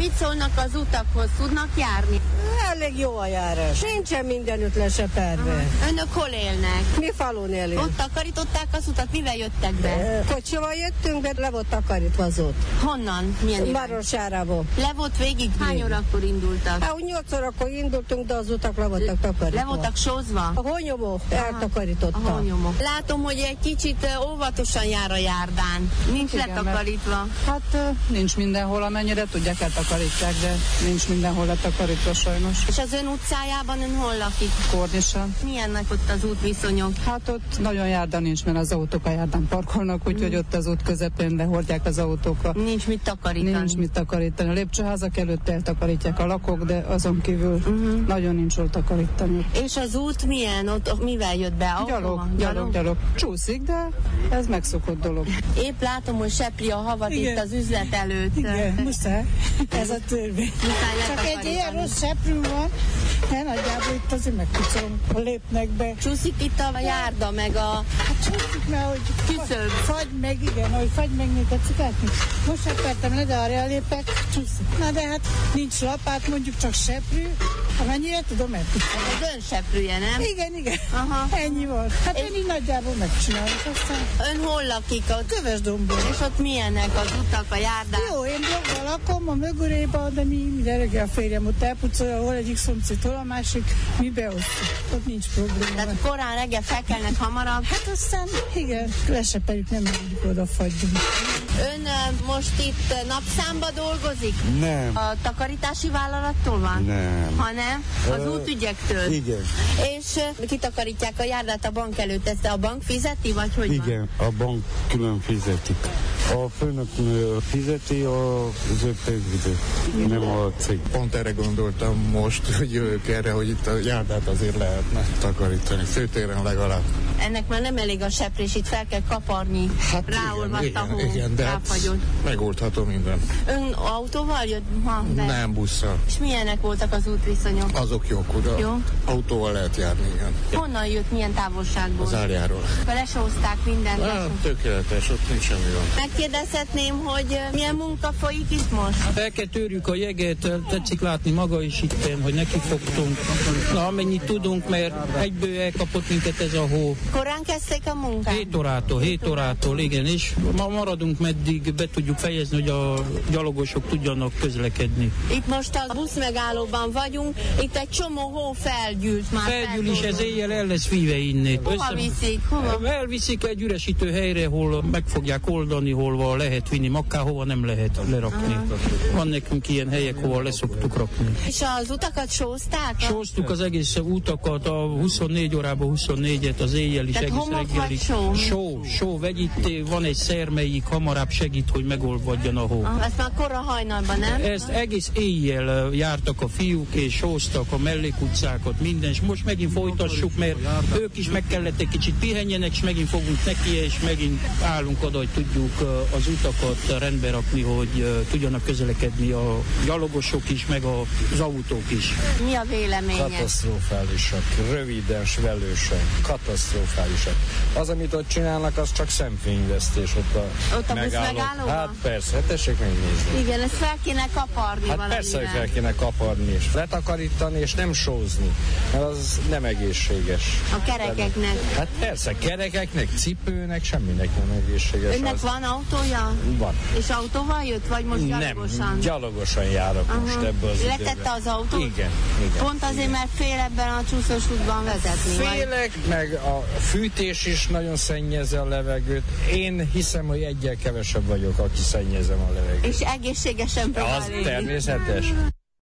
Mit szólnak az utakhoz? Tudnak járni? Elég jó a járás. Nincsen mindenütt leseperve. Önök hol élnek? Mi falun élünk. Ott takarították az utat, mivel jöttek be? Kocsival jöttünk, de le volt takarítva az út. Honnan? Milyen irány? Marosárából. Le volt végig? Hány órakor indultak? Hát 8 órakor indultunk, de az utak le voltak takarítva. Le voltak sózva? A honyomó eltakarította. A honyomó. Látom, hogy egy kicsit óvatosan jár a járdán. Nincs letakarítva. Hát nincs mindenhol, amennyire tudják, eltakarítják, de nincs mindenhol letakarítva sajnos. És az ön utcájában ön hol lakik? Kornisan. Milyennek ott az útviszonyok? Hát ott nagyon járda nincs, mert az autók a járdán parkolnak, úgyhogy ott az út közepén lehordják az autókat. Nincs mit takarítani. Nincs mit takarítani. A lépcsőházak előtt eltakarítják a lakók, de azon kívül nagyon nincs hol takarítani. És az út milyen? Ott mivel jött be? Gyalog. Csúszik, de ez megszokott dolog. Épp látom, hogy sepri a havat itt az üzlet előtt. Igen, muszáj. Ez a törvény. Csak egy ilyen rossz seprű van, de nagyjából itt azért megpucolom, ha lépnek be. Csúszik itt a járda, meg a... Hát csúszik, mert hogy küszöb. Fagy meg, igen, hogy fagy meg, még tetszik látni. Most sepertem le, de arra lépek, csúszik. Na de hát nincs lapát, mondjuk csak seprű, amennyire tudom elpucolni. Ez ön seprűje, nem? Igen. Aha. Ennyi volt. Hát én így nagyjából megcsinálok aztán. Ön hol lakik? Ott Kövesdombon. És ott milyenek az utak, a járdák? Jó, én blogban lakom, a mögörébe, de minden reggel a férjem ott elpucolja, hol egyik szomszéd, hol a másik, mi beosztjuk. Ott nincs probléma. Tehát korán reggel felkelnek hamarabb? Hát aztán, igen, lesepeljük, nem megyünk oda, fagyunk. Ön most itt napszámba dolgozik? Nem. A takarítási vállalattól van? Nem. Hanem az útügyektől? Igen. És kitakarítják a járdát a bank előtt, ezt a bank fizeti, vagy hogy Igen, a bank külön fizeti. A főnök fizeti, az ő pénzidő, nem a cég. Pont erre gondoltam most, hogy jövök erre, hogy itt a járdát azért lehetne takarítani, főtéren legalább. Ennek már nem elég a seprés, itt fel kell kaparni, ráolvadt a hó, igen, de ráfagyott. Megoldható minden. Ön autóval jött ma be? Nem, busszal. És milyenek voltak az útviszonyok? Azok jók, oda. Jó. Autóval lehet járni, igen. Honnan jött, milyen távolságból? Az Árjáról. Lesózták mindent. Tökéletes, ott nincs semmi van. Megkérdezhetném, hogy milyen munka folyik itt most? El kell törjük a jeget, tetszik látni maga is itt, hogy nekifogtunk. Na, amennyit tudunk, mert egyből elkapott minket ez a hó. Korán kezdték a munkát? 7 órától, igen, és ma maradunk, meddig be tudjuk fejezni, hogy a gyalogosok tudjanak közlekedni. Itt most a buszmegállóban vagyunk, itt egy csomó hó felgyűlt már. Felgyűl is, ez éjjel el lesz fíve inni. Hova viszik? Hova? Elviszik egy üresítő helyre, hol meg fogják oldani, hol lehet vinni, hova nem lehet lerakni. Aha. Van nekünk ilyen helyek, hova leszoktuk rakni. És az utakat sózták? Sóztuk az egész utakat, a 24 órában 24-et, az éjjel is, egész reggelig. Só, vegyíté, van egy szer, melyik hamarabb segít, hogy megoldvadjon a hó. Ezt már korra hajnalban, nem? Ezt egész éjjel jártak a fiúk, és sóztak a mellékutcákat, minden, és most megint folytassuk, mert ők is meg kellett egy kicsit pihenjenek, és megint fogunk neki, és megint állunk oda, hogy tudjuk az utakat rendbe rakni, hogy tudjanak közlekedni a gyalogosok is, meg az autók is. Mi a véleménye? Katasztrofálisak, röviden, velősen, katasztrofálisak. Az, amit ott csinálnak, az csak szemfényvesztés ott a buszmegállóban? Hát persze, tessék megnézni. Igen, ezt fel kéne kaparni hát valamivel. Persze, hogy fel kéne kaparni, és letakarítani, és nem sózni, mert az nem egészséges. A kerekeknek? Hát persze, kerekeknek, cipőnek, semminek nem egészséges. Önnek van autója? Van. És autóval jött, vagy most gyalogosan? Nem, gyalogosan járok most ebbe az időben. Letette az autót? Igen. Pont azért, mert fél ebben a csúszós útban vezetni? Félek, meg a fűtés is nagyon szennyezi a levegőt. Én hiszem, hogy egyel kevesebb vagyok, aki szennyezem a levegőt. És egészségesen próbál Az természetes.